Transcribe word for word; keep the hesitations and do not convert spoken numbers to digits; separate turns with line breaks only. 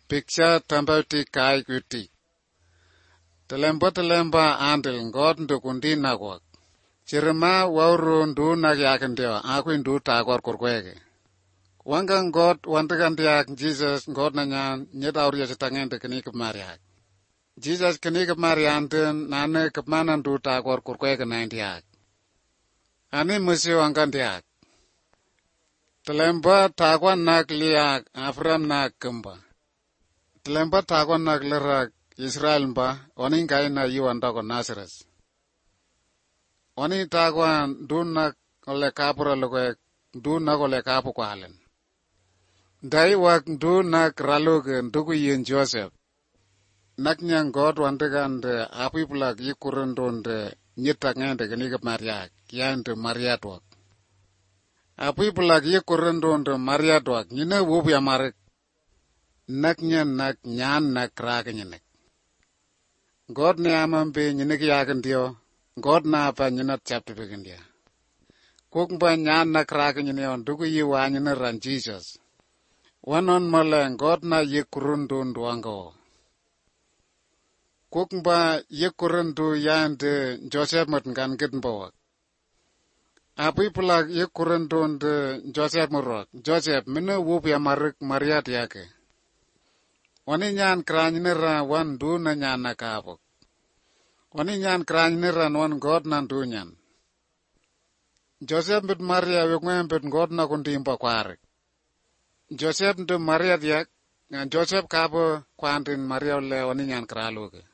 Picture tambauti kai kuti. Telemba telemba andil God ndukundi nagwak. Chirima wauru ndu nagyakendio aku ndu tagwar kurkwege. Wangang God wantagandiak Jesus God nanya nyedauria chitangende kini kemariak. Jesus kini kemarianten nane kemana ndu tagwar kurkwege naindiak. Ani musi wangandiak. Telemba tagwan nak liak Afram nak kemba. Telemba tagwan nak lerak Israel mba wani ngai na yuan dago Nazaret. Wani tagwan dun nak ole kapura loge dun nak ole kapu kwalen. Dai wak dun nak raluge ndugu yin Joseph. Nak nyang God wantegande api pulag yikurundonde nyitak ngende geni ke Mariak yande Mariat wak. Api pulag yikurundonde Mariat wak nyine wubi amarik. Nak nyan nak nyan nak rake nyenek. God ne amambe nyenek yakin dio. God na apa nyenat chapter begin dia. Kuk ba nyan nak rake nyeneon dugu yiwa nyene ran Jesus. Wanon maleng God na yikurundonde wango. Kuk ba yikurundu yande Joseph matngan gitnbawak. Api pulag yikurundonde Joseph murok. Joseph mene wubi amarik Mariat yake. Wani nyan kranyinira wan du na nyan na kapok. Wani nyan kranyinira wan God na du nyan. Joseph bit Maria wikwen bit God na kundimba kwarik. Joseph ndu Maria diak, Joseph kapo kwantin Maria le wani nyan kraluke.